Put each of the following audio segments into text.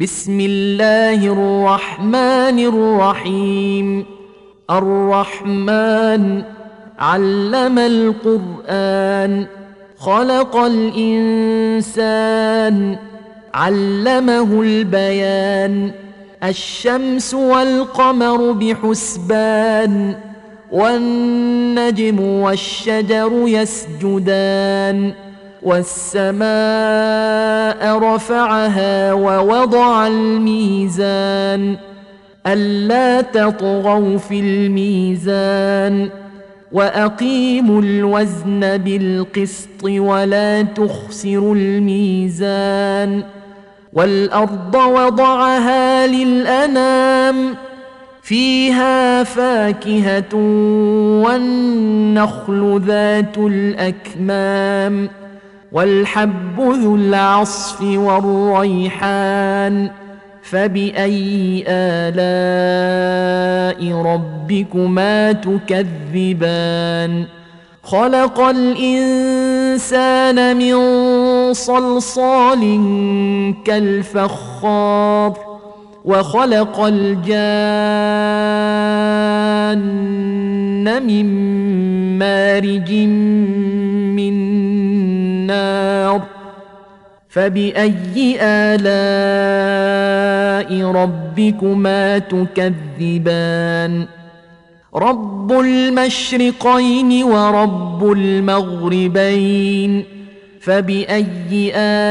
بسم الله الرحمن الرحيم. الرحمن علم القرآن، خلق الإنسان، علمه البيان. الشمس والقمر بحسبان، والنجم والشجر يسجدان. والسماء رفعها ووضع الميزان، ألا تطغوا في الميزان، وأقيموا الوزن بالقسط ولا تخسروا الميزان. والأرض وضعها للأنام، فيها فاكهة والنخل ذات الأكمام، والحب ذو العصف والريحان. فبأي آلاء ربكما تكذبان؟ خلق الإنسان من صلصال كالفخار، وخلق الجان من مارج من نار. فبأي آلاء ربكما تكذبان؟ رب المشرقين ورب المغربين، فبأي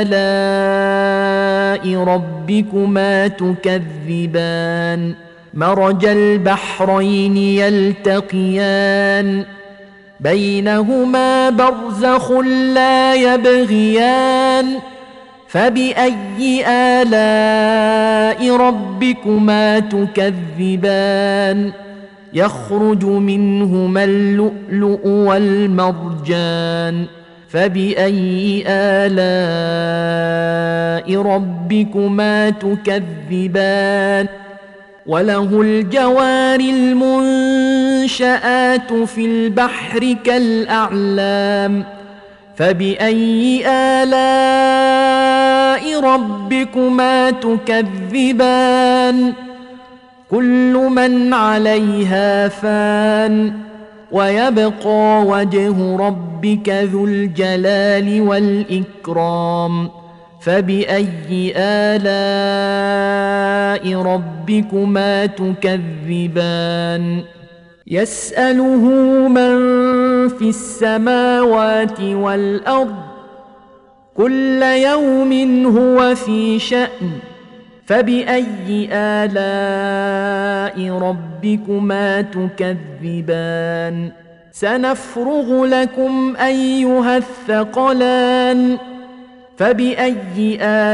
آلاء ربكما تكذبان؟ مرج البحرين يلتقيان، بينهما برزخ لا يبغيان. فبأي آلاء ربكما تكذبان؟ يخرج منهما اللؤلؤ والمرجان. فبأي آلاء ربكما تكذبان؟ وله الجوار المنشآت في البحر كالأعلام. فبأي آلاء ربكما تكذبان؟ كل من عليها فان، ويبقى وجه ربك ذو الجلال والإكرام. فبأي آلاء ربكما تكذبان؟ يسأله من في السماوات والأرض، كل يوم هو في شأن. فبأي آلاء ربكما تكذبان؟ سنفرغ لكم أيها الثقلان. فبأي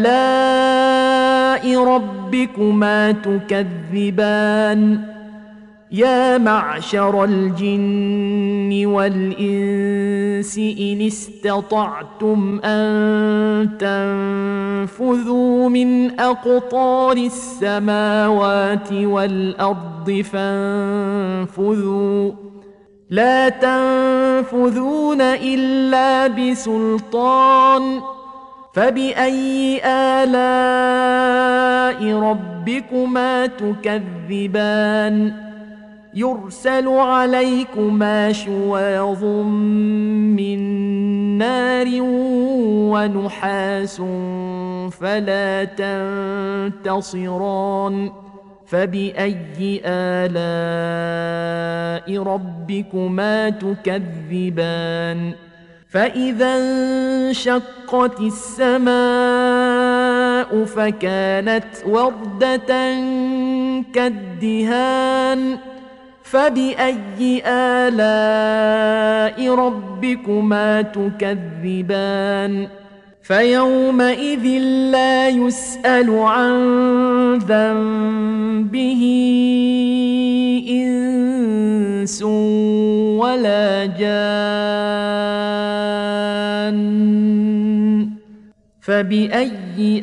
آلاء ربكما تكذبان؟ يا معشر الجن والإنس إن استطعتم أن تنفذوا من أقطار السماوات والأرض فانفذوا، لا تنفذون إلا بسلطان. فبأي آلاء ربكما تكذبان؟ يرسل عليكما شواظ من نار ونحاس فلا تنتصران. فبأي آلاء ربكما تكذبان؟ فإذا انشقت السماء فكانت وردة كالدهان. فبأي آلاء ربكما تكذبان؟ فيومئذ لا يسأل عن ذنبه إنس ولا جان. فبأي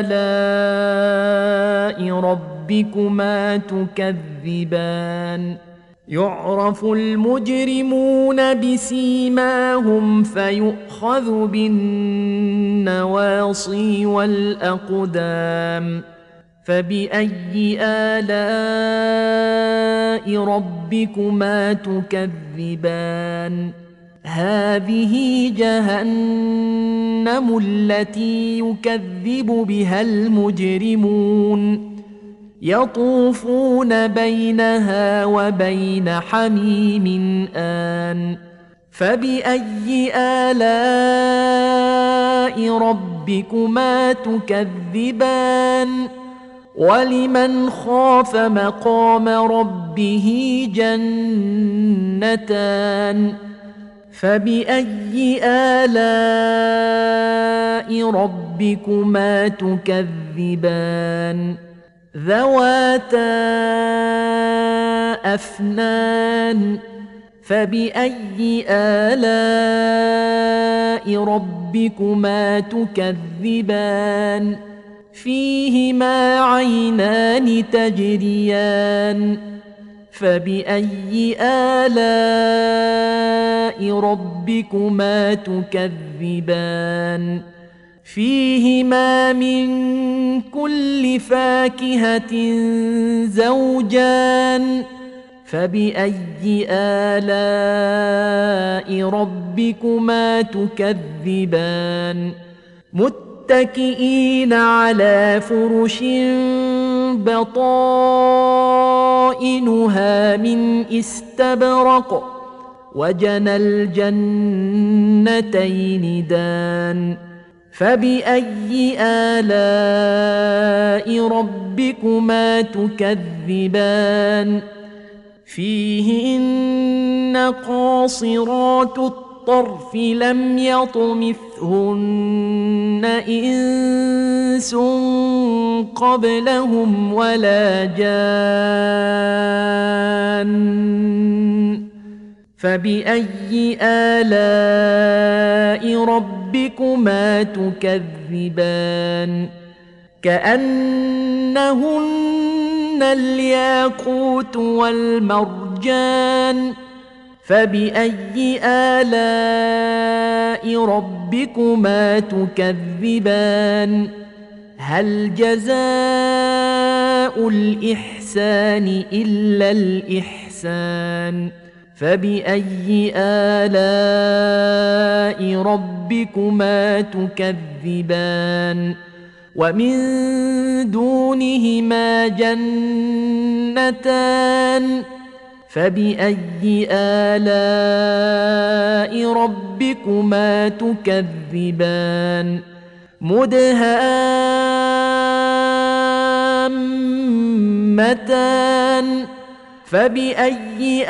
آلاء ربكما تكذبان؟ يعرف المجرمون بسيماهم فيؤخذ بالنواصي والأقدام. فبأي آلاء ربكما تكذبان هذه جهنم التي يكذب بها المجرمون يطوفون بينها وبين حميم آن فبأي آلاء ربكما تكذبان ولمن خاف مقام ربه جنتان فبأي آلاء ربكما تكذبان ذواتا أفنان فبأي آلاء ربكما تكذبان فيهما عينان تجريان فبأي آلاء ربكما تكذبان فيهما من كل فاكهة زوجان فبأي آلاء ربكما تكذبان متكئين على فرش بطائنها من استبرق وجنى الجنتين دان فبأي آلاء ربكما تكذبان فيهن قاصرات الطرف لم يطمثهن إنس قبلهم ولا جان فبأي آلاء ربكما تكذبان كأنهن الياقوت والمرجان فبأي آلاء ربكما تكذبان هل جزاء الإحسان إلا الإحسان فبأي آلاء ربكما تكذبان ومن دونهما جنتان فبأي آلاء ربكما تكذبان مدهامتان فبأي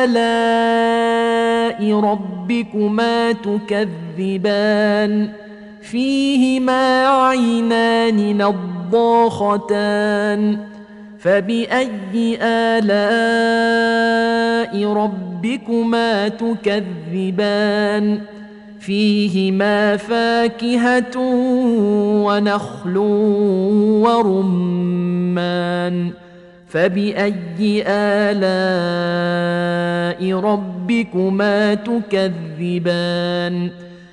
آلاء ربكما تكذبان فيهما عينان نضاختان فبأي آلاء ربكما تكذبان فيهما فاكهة ونخل ورمان فبأي آلاء ربكما تكذبان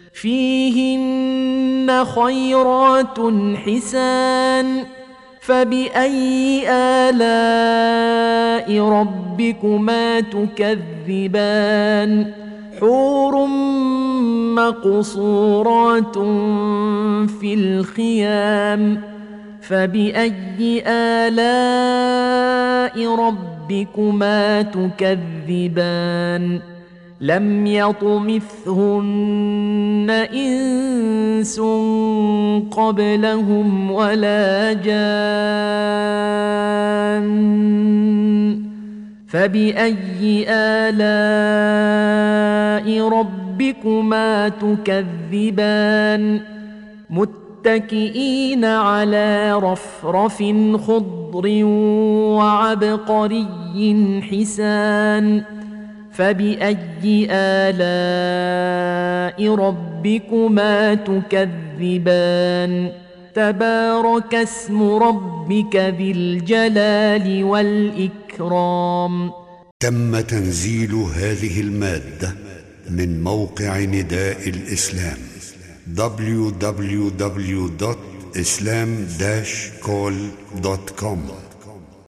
فيهن خيرات حسان فبأي آلاء ربكما تكذبان حور مقصورات في الخيام فبأي آلاء ربكما تكذبان لم يطمثهن إنس قبلهم ولا جان فبأي آلاء ربكما تكذبان متكئين على رفرف خضر وعبقري حسان فبأي آلاء ربكما تكذبان تبارك اسم ربك ذي الجلال والإكرام. تم تنزيل هذه المادة من موقع نداء الإسلام www.nidaelislam islam-call.com